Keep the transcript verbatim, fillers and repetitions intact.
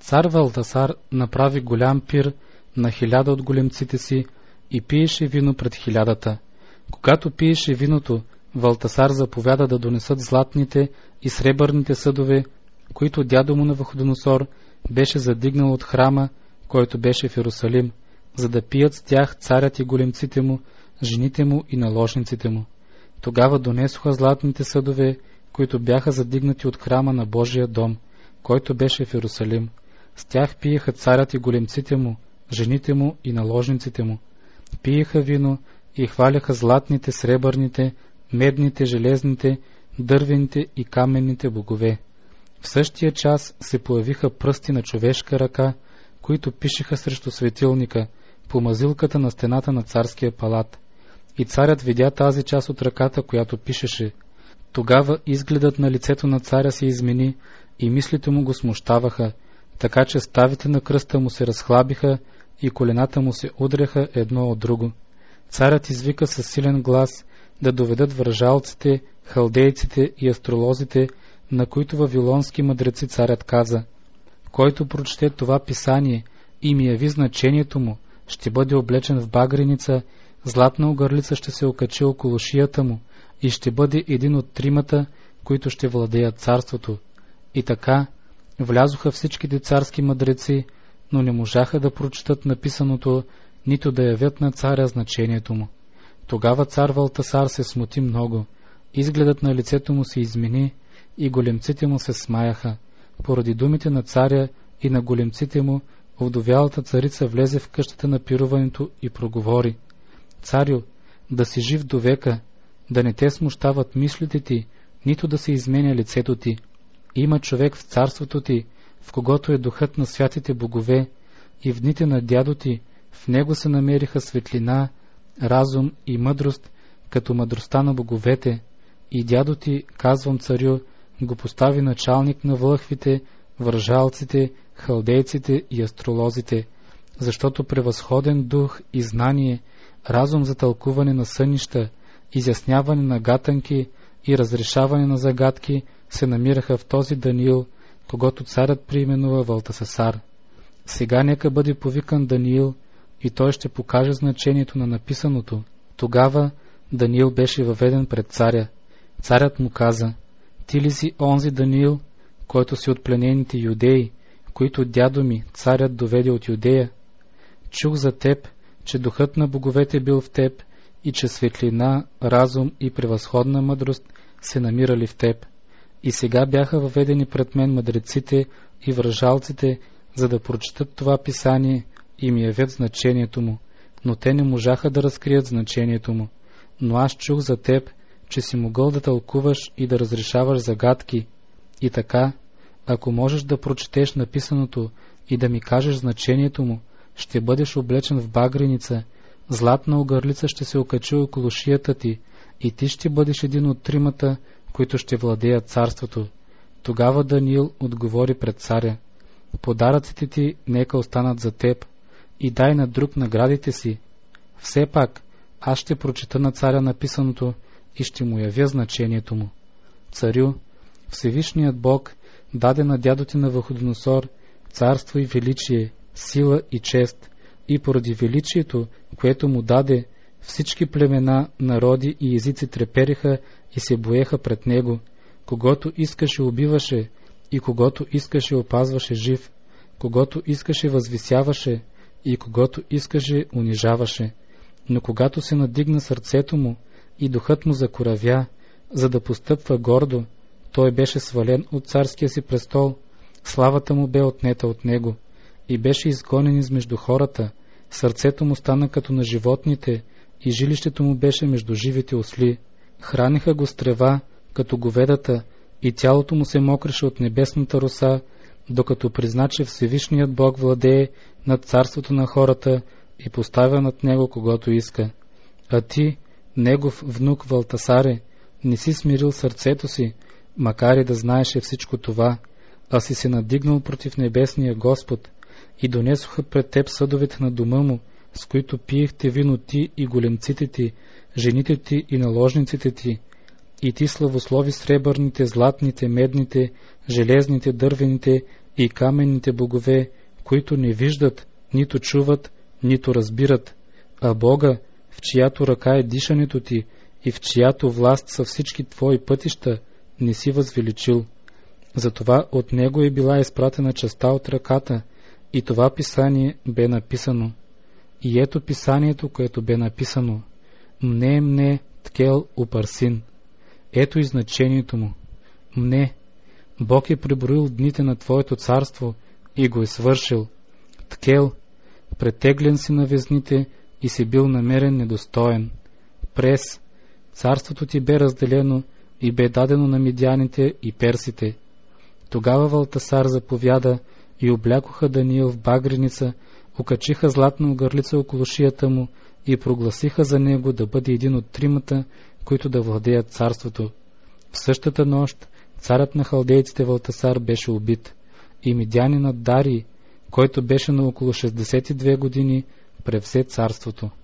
Цар Валтасар направи голям пир на хиляда от големците си и пиеше вино пред хилядата. Когато пиеше виното, Валтасар заповяда да донесат златните и сребърните съдове, които дядо му Навуходоносор беше задигнал от храма, който беше в Йерусалим, за да пият с тях царят и големците му, жените му и наложниците му. Тогава донесоха златните съдове, които бяха задигнати от храма на Божия дом, който беше в Йерусалим. С тях пиеха царят и големците му, жените му и наложниците му. Пиеха вино и хваляха златните, сребърните, медните, железните, дървените и каменните богове. В същия час се появиха пръсти на човешка ръка, които пишеха срещу светилника, по мазилката на стената на царския палат. И царят видя тази част от ръката, която пишеше. Тогава изгледът на лицето на царя се измени и мислите му го смущаваха, така че ставите на кръста му се разхлабиха и колената му се удряха едно от друго. Царят извика със силен глас да доведат вържалците, халдейците и астролозите, на които вавилонски мъдреци царят каза: който прочете това писание и ми яви значението му, ще бъде облечен в багреница, златна огърлица ще се окачи около шията му и ще бъде един от тримата, които ще владеят царството. И така влязоха всичките царски мъдреци, но не можаха да прочетат написаното, нито да явят на царя значението му. Тогава цар Валтасар се смути много, изгледът на лицето му се измени и големците му се смаяха. Поради думите на царя и на големците му, овдовялата царица влезе в къщата на пируването и проговори: царю, да си жив до века, да не те смущават мислите ти, нито да се изменя лицето ти. Има човек в царството ти, в когото е духът на святите богове, и в дните на дядо ти в него се намериха светлина, разум и мъдрост, като мъдростта на боговете, и дядо ти, казвам царю, го постави началник на вълхвите, вържалците, халдейците и астролозите, защото превъзходен дух и знание, разум за тълкуване на сънища, изясняване на гатанки и разрешаване на загадки се намираха в този Даниил, когото царят преименува Валтасасар. Сега нека бъде повикан Даниил и той ще покаже значението на написаното. Тогава Даниил беше въведен пред царя. Царят му каза: ти ли си онзи Даниил, който си от пленените юдеи, които дядо ми, царят, доведе от Юдея? Чух за теб, че духът на боговете бил в теб и че светлина, разум и превъзходна мъдрост се намирали в теб. И сега бяха въведени пред мен мъдреците и вържалците, за да прочетат това писание и ми явят значението му, но те не можаха да разкрият значението му. Но аз чух за теб, че си могъл да тълкуваш и да разрешаваш загадки. И така, ако можеш да прочетеш написаното и да ми кажеш значението му, ще бъдеш облечен в багреница, златна огърлица ще се окачи около шията ти и ти ще бъдеш един от тримата, които ще владеят царството. Тогава Даниил отговори пред царя: подаръците ти нека останат за теб и дай на друг наградите си. Все пак аз ще прочета на царя написаното и ще му явя значението му. Царю, Всевишният Бог даде на дядо ти Навуходоносор царство и величие, сила и чест, и поради величието, което му даде, всички племена, народи и езици трепериха и се боеха пред него. Когото искаше убиваше и когото искаше опазваше жив, когото искаше възвисяваше и когото искаше унижаваше. Но когато се надигна сърцето му и духът му закоравя, за да постъпва гордо, той беше свален от царския си престол, славата му бе отнета от него и беше изгонен измежду хората, сърцето му стана като на животните и жилището му беше между живите осли. Храниха го с трева, като говедата, и тялото му се мокреше от небесната роса, докато призна, че Всевишният Бог владее над царството на хората и поставя над него когото иска. А ти, негов внук Валтасаре, не си смирил сърцето си, макар и да знаеше всичко това, а си се надигнал против небесния Господ, и донесоха пред теб съдовете на дома му, с които пиехте вино ти и големците ти, жените ти и наложниците ти, и ти славослови сребърните, златните, медните, железните, дървените и каменните богове, които не виждат, нито чуват, нито разбират, а Бога, в чиято ръка е дишането ти и в чиято власт са всички твои пътища, не си възвеличил. Затова от него е била изпратена частта от ръката, и това писание бе написано. И ето писанието, което бе написано: Мне, мне, ткел упарсин. Ето и значението му. Мне, Бог е преброил дните на твоето царство и го е свършил. Ткел, претеглен си на везните и си бил намерен недостоен. Прес, царството ти бе разделено и бе дадено на мидяните и персите. Тогава Валтасар заповяда и облякоха Даниил в багреница, окачиха златна огърлица около шията му и прогласиха за него да бъде един от тримата, които да владеят царството. В същата нощ царят на халдейците Валтасар беше убит и мидянинът Дарий, който беше на около шестдесет и две години, превзе царството.